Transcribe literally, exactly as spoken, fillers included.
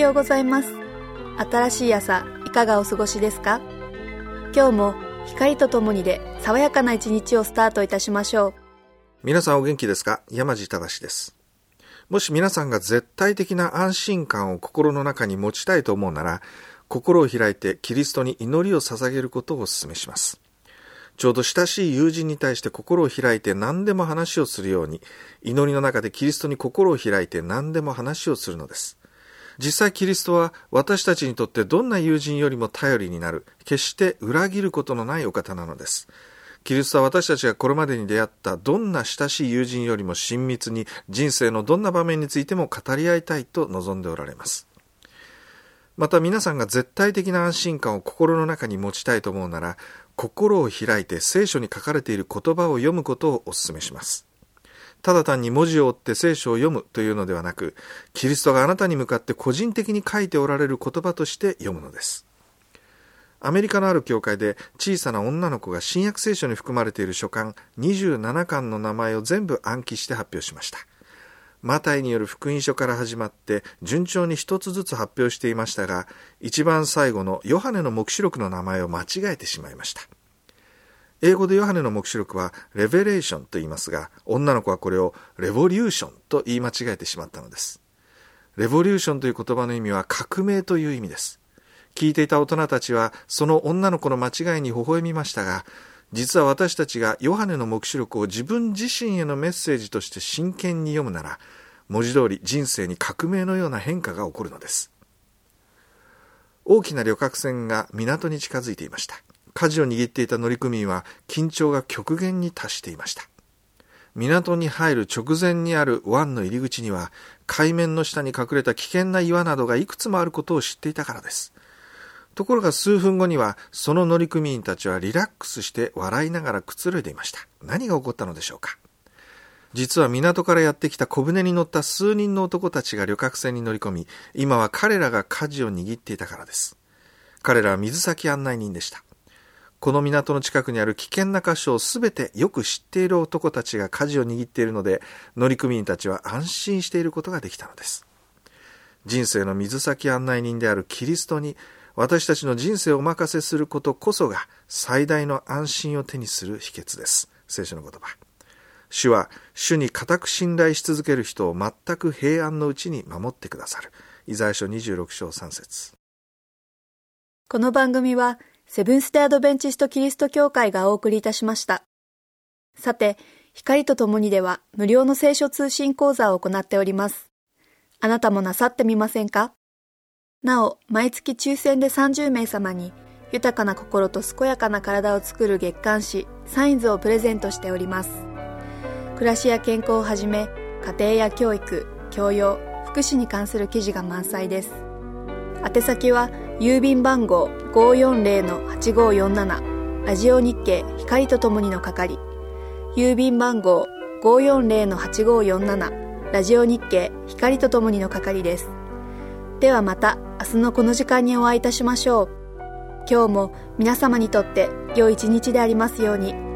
ようございます。新しい朝いかがお過ごしですか？今日も光とともにで爽やかな一日をスタートいたしましょう。 皆さんお元気ですか？山地正です。もし皆さんが絶対的な安心感を心の中に持ちたいと思うなら、心を開いてキリストに祈りを捧げることをお勧めします。ちょうど親しい友人に対して心を開いて何でも話をするように、祈りの中でキリストに心を開いて何でも話をするのです。実際キリストは私たちにとってどんな友人よりも頼りになる、決して裏切ることのないお方なのです。キリストは私たちがこれまでに出会ったどんな親しい友人よりも親密に、人生のどんな場面についても語り合いたいと望んでおられます。また皆さんが絶対的な安心感を心の中に持ちたいと思うなら、心を開いて聖書に書かれている言葉を読むことをお勧めします。ただ単に文字を追って聖書を読むというのではなく、キリストがあなたに向かって個人的に書いておられる言葉として読むのです。アメリカのある教会で小さな女の子が新約聖書に含まれている書簡にじゅうななかんの名前を全部暗記して発表しました。マタイによる福音書から始まって順調に一つずつ発表していましたが、一番最後のヨハネの黙示録の名前を間違えてしまいました。英語でヨハネの黙示録はレベレーションと言いますが、女の子はこれをレボリューションと言い間違えてしまったのです。レボリューションという言葉の意味は革命という意味です。聞いていた大人たちはその女の子の間違いに微笑みましたが、実は私たちがヨハネの黙示録を自分自身へのメッセージとして真剣に読むなら、文字通り人生に革命のような変化が起こるのです。大きな旅客船が港に近づいていました。舵を握っていた乗組員は緊張が極限に達していました。港に入る直前にある湾の入り口には、海面の下に隠れた危険な岩などがいくつもあることを知っていたからです。ところが数分後には、その乗組員たちはリラックスして笑いながらくつろいでいました。何が起こったのでしょうか。実は港からやってきた小舟に乗った数人の男たちが旅客船に乗り込み、今は彼らが舵を握っていたからです。彼らは水先案内人でした。この港の近くにある危険な箇所をすべてよく知っている男たちが舵を握っているので、乗組員たちは安心していることができたのです。人生の水先案内人であるキリストに、私たちの人生をお任せすることこそが最大の安心を手にする秘訣です。聖書の言葉。主は主に固く信頼し続ける人を全く平安のうちに守ってくださる。イザヤ書にじゅうろくしょうさんせつ。 この番組はセブンステアドベンチストキリスト教会がお送りいたしました。さて、光とともにでは無料の聖書通信講座を行っております。あなたもなさってみませんか？なお、毎月抽選でさんじゅうめいさまに豊かな心と健やかな体を作る月刊誌サインズをプレゼントしております。暮らしや健康をはじめ、家庭や教育、教養、福祉に関する記事が満載です。宛先は郵便番号 ごーよんぜろのはちごーよんなな ラジオ日経光とともにの係、郵便番号 ごーよんぜろのはちごーよんなな ラジオ日経光とともにの係です。ではまた明日のこの時間にお会いいたしましょう。今日も皆様にとって良い一日でありますように。